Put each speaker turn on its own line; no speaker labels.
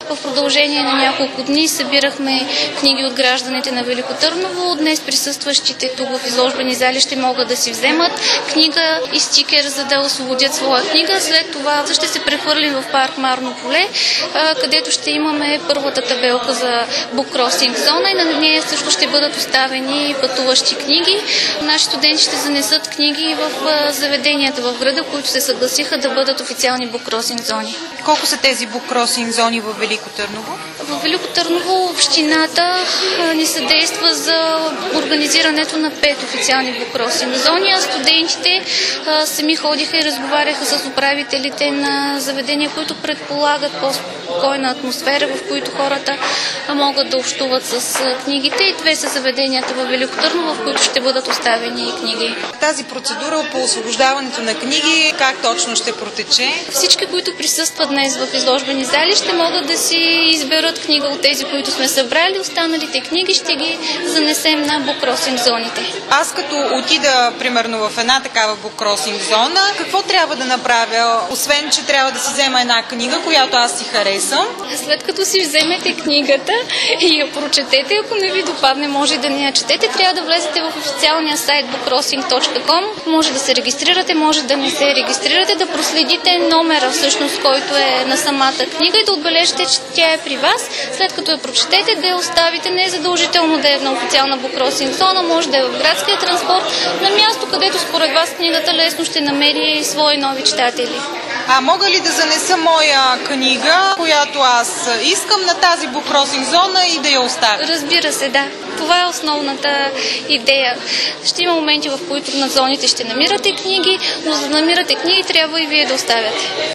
В продължение на няколко дни събирахме книги от гражданите на Велико Търново. Днес присъстващите тук в изложбени зали ще могат да си вземат книга и стикер, за да освободят своя книга. След това ще се прехвърлим в парк Марно поле, където ще имаме първата табелка за буккросинг зона и на нея също ще бъдат оставени пътуващи книги. Наши студенти ще занесат книги в заведенията в града, които се съгласиха да бъдат официални буккросинг зони.
Колко са тези буккросинг зони в Велико Търново?
В Велико Търново общината ни съдейства за организирането на 5 официални буккросинг зони, а студентите сами ходиха и разговаряха с управителите на заведения, които предполагат по-спокойна атмосфера, в които хората могат да общуват с книгите. И 2 са заведенията в Велико Търново, в които ще бъдат оставени книги.
Тази процедура по освобождаването на книги, как точно ще протече?
Всички, които присъстват днес в изложбени зали, ще могат да си изберат книга от тези, които сме събрали. Останалите книги ще ги занесем на буккросинг зоните.
Аз като отида, примерно, в една такава буккросинг зона, какво трябва да направя? Освен, че трябва да си взема една книга, която аз си харесам.
След като си вземете книгата и я прочетете, ако не ви допадне, може да не я четете, трябва да влезете в официалния сайт bookcrossing.com. Може да се регистрирате, може да не се регистрирате, да проследите номера, всъщност, който е на самата книга и да отбележите, че тя е при вас. След като я прочетете, да я оставите. Не е задължително да е на официална буккросинг зона, може да е в градския транспорт, на място, където според вас книгата лесно ще намери свои нови читатели.
А мога ли да занеса моя книга, която аз искам, на тази буккросинг зона и да я оставя?
Разбира се, да. Това е основната идея. Ще има моменти, в които на зоните ще намирате книги, но за да намирате книги трябва и вие да оставяте.